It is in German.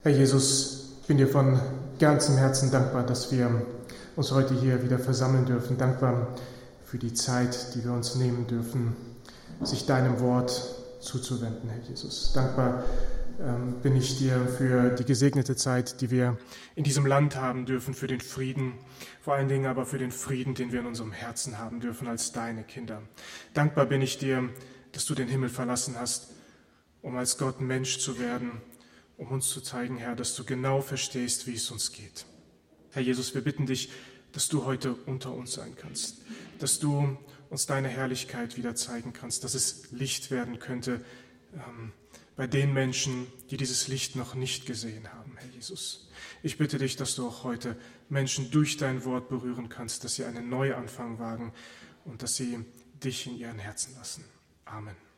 Herr Jesus, ich bin dir von ganzem Herzen dankbar, dass wir uns heute hier wieder versammeln dürfen. Dankbar für die Zeit, die wir uns nehmen dürfen, sich deinem Wort zuzuwenden, Herr Jesus. Dankbar bin ich dir für die gesegnete Zeit, die wir in diesem Land haben dürfen, für den Frieden, vor allen Dingen aber für den Frieden, den wir in unserem Herzen haben dürfen als deine Kinder. Dankbar bin ich dir, dass du den Himmel verlassen hast, um als Gott Mensch zu werden, um uns zu zeigen, Herr, dass du genau verstehst, wie es uns geht. Herr Jesus, wir bitten dich, dass du heute unter uns sein kannst, dass du uns deine Herrlichkeit wieder zeigen kannst, dass es Licht werden könnte bei den Menschen, die dieses Licht noch nicht gesehen haben, Herr Jesus. Ich bitte dich, dass du auch heute Menschen durch dein Wort berühren kannst, dass sie einen Neuanfang wagen und dass sie dich in ihren Herzen lassen. Amen.